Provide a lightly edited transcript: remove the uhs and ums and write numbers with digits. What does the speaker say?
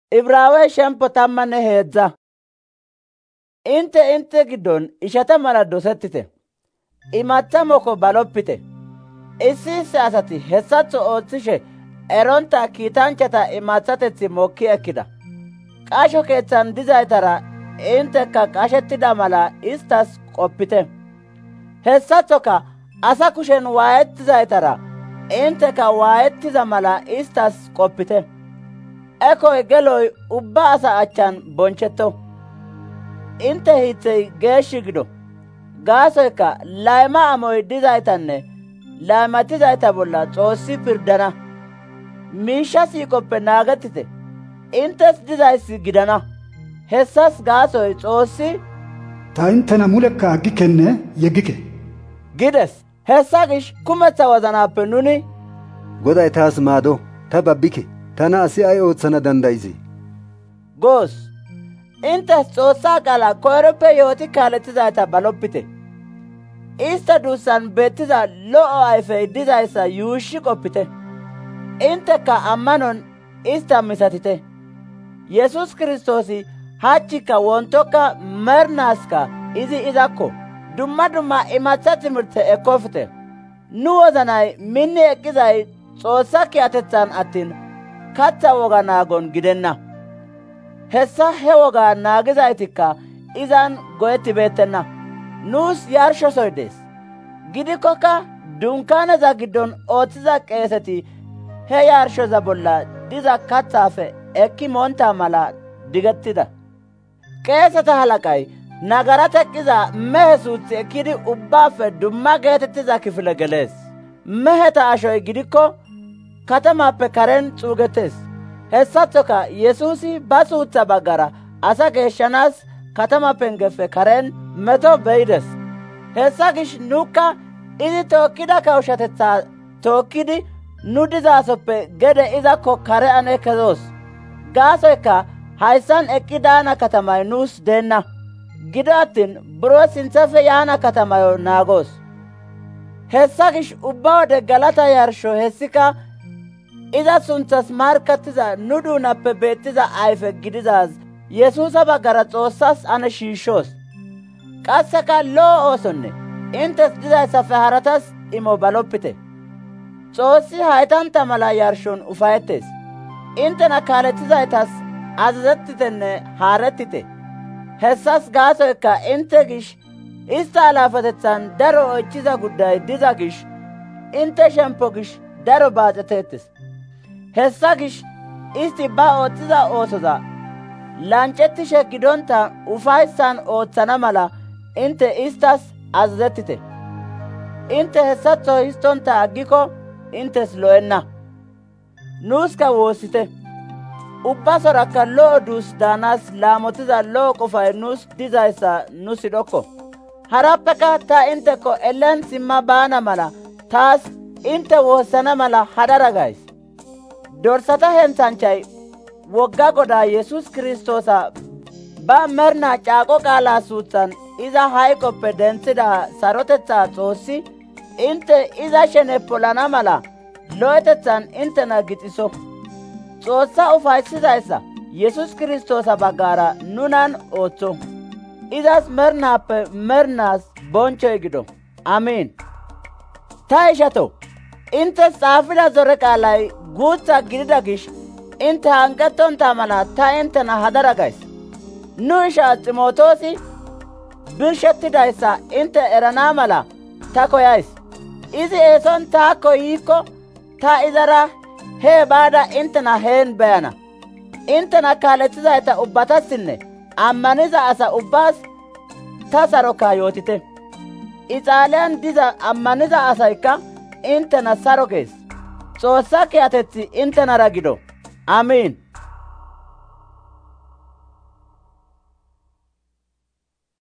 Ibraawe shempo tammanne heedza. Inte giddon ishata mala dosettite. Imatha moko baloppite. Issi asati hessatho oothishe eronta kiitanchata imathatethi mokki ekkida. Qasho keeththan dizaytara inteka qashettida mala istas qoppite. Hessathoka asa kushen waayettizaytara inteka waayettiza mala istas qoppite. Ekoy geloy ubba asa achchan bonchetto. Inte hiithey geeshshi gido. Gaasoyka layma amoy dizaytanne laymatizayta bolla Xoossi pirdana. Miishsha siiqoppe naagettite. Intes dizayssi gidana. Hessas gaasoy Xoossi ta intena mulekka aggikenne yeggike gides. Hessa gish kumetha wozanappe nuni Goday taas maado, ta babbike, tana asi ay ooththana dandayizee? goos. Intes Xoossaa qaala koyroppe yooti kaaletizayta baloppite. Ista duussan beettiza lo'o ayfey dizayssa yuushshi qoppite. Inteka ammanon ista misatite. Yesus Kiristoosi hachchika wontokka mernaaska izi izakko. Dumma dumma imatha timirte ekkofite. Nu wozanay minni eqqizay Xoossa kiyatethan attin katha woga naagon gidenna. Hessa he woga naagizaytikka izan goyettibeettenna. Nuus yarshosoy dees. Gidikkoka dunkaaneza giddon ooththiza qeeseti he yarshoza bolla diza kathaafe ekki monta mala digettida. Qeeseta halaqay nagara teqqiza mehe suuthi ekkidi ubbaafe dumma geetettiza kifile gelees. Meheta ashoy gidikko katamappe karen xuugetes. Hessathoka Yesuusi ba suutha baggara asa geeshshanaas katama pengefe karen meto beyides. Hessa gish nukka izi tookkida kawushatetha tookkidi nu dizaasoppe gede izakko kare ane kezoos. Gaasoyka hayssan eqqi daana katamay nuus deenna. Gido attin buro sinthafe yaana katamayo naagoos. Hessa gish ubba wode galata yarsho hessika iza sunthas markkattiza nu duunappe beettiza ayfe gidizaaz Yesuusa baggara Xoossas ane shiishshoos. Qasseka lo'o oosonne intes dizayssafe haratas imo baloppite. Xoossi haytanta mala yarshon ufayettees. Intena kaaletizaytas azazettitenne haarettite. Hessas gaasoykka inte gish ista alaafetethan daro oychiza gudday diza gish inte shempo gish daro baaxeteettes. Hessa gish isti ba ooththiza oosoza lancettishe gidonta ufayssan ooththana mala inte istas azazettite. Inte hessatho histonta aggiko intes lo'enna. Nuuska woossite. Ubbasorakka lo'o duus daanaas laamotiza lo'o qofay nuus dizayssa nu sidhokko. Harappeka ta inteko ellen simma baana mala taas inte woossana mala hadara gays. Dorsata henthanchay wogga godaa Yesus Kiristoosa ba mernaa caaqo qaalaa suuthan iza hayqoppe denthida sarotethaa Xoossi inte iza shene polana mala lo'etethan intena gixiso. Xoossa ufayssizayssa Yesus Kiristoosa baggara nunan ooththo. Izas mernaappe mernaas bonchoy gido. Amiin. Ta ishato, intes xaafida zore qaalay guutha gidida gish inte hanqettonta mala ta intena hadara gays. Nu isha Ximootoosi birshettidayssa inte erana mala ta koyays. Izi eeson taakko yiikko ta izara hee baada intena heen beyana. Intena kaaletizayta ubbatassinne ammaniza asa ubbaas ta sarokaa yootite. Ixaaliyan diza ammaniza asaykka intena saro gees. Xoossa kiyatethi intenara gido. Amiin.